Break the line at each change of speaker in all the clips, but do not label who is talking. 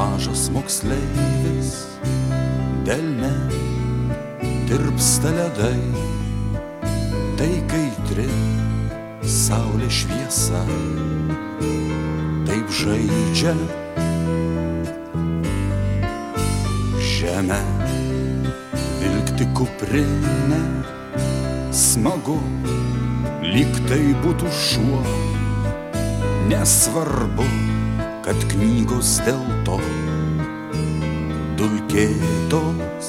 mažas moksleivis, delne tirpsta ledai, tai kaitri saulė šviesa, taip žaidžia žemę, vilkti kuprinę smagu, lyg tai būtų šuo, nesvarbu, kad knygos dėl to dulkėtos.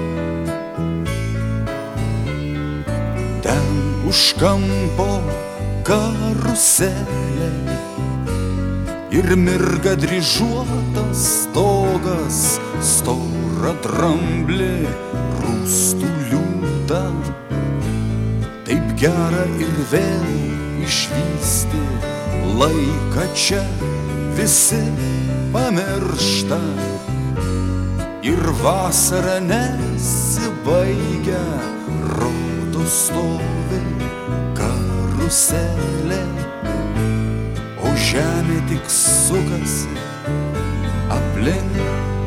Ten už kampo karuselė ir mirga dryžuotas stogas, stora dramblė rūstų liūtą. Taip gera ir vėl išvysti laiką čia, visi pamiršta ir vasara nesibaigia, rodo stovi karuselė, o žemė tik sukasi aplink.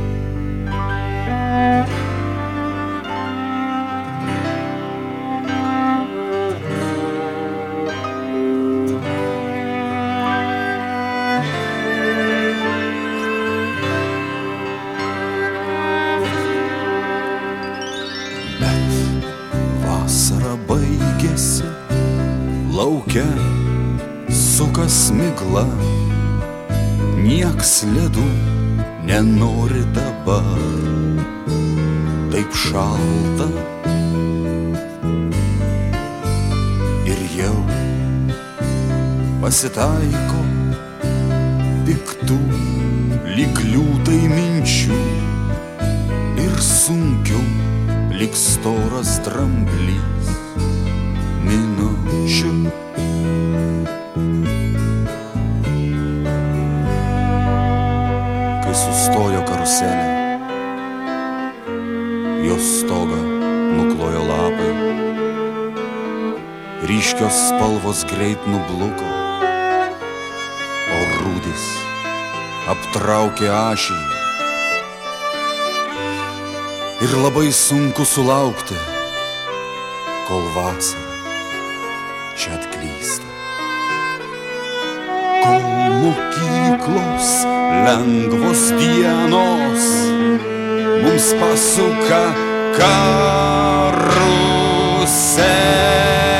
Baigėsi, lauke sukas migla, nieks ledų nenori dabar, taip šalta ir jau pasitaiko piktų lyg liūtai minčių ir sunkių lyg storas dramblys minučių. Kai sustojo karuselė, jos stogą nuklojo lapai, ryškios spalvos greit nubluko, o rūdys aptraukė ašį. Ir labai sunku sulaukti, kol vasara čia atklysta. Kol mokyklos lengvos dienos mums pasuka karuselė.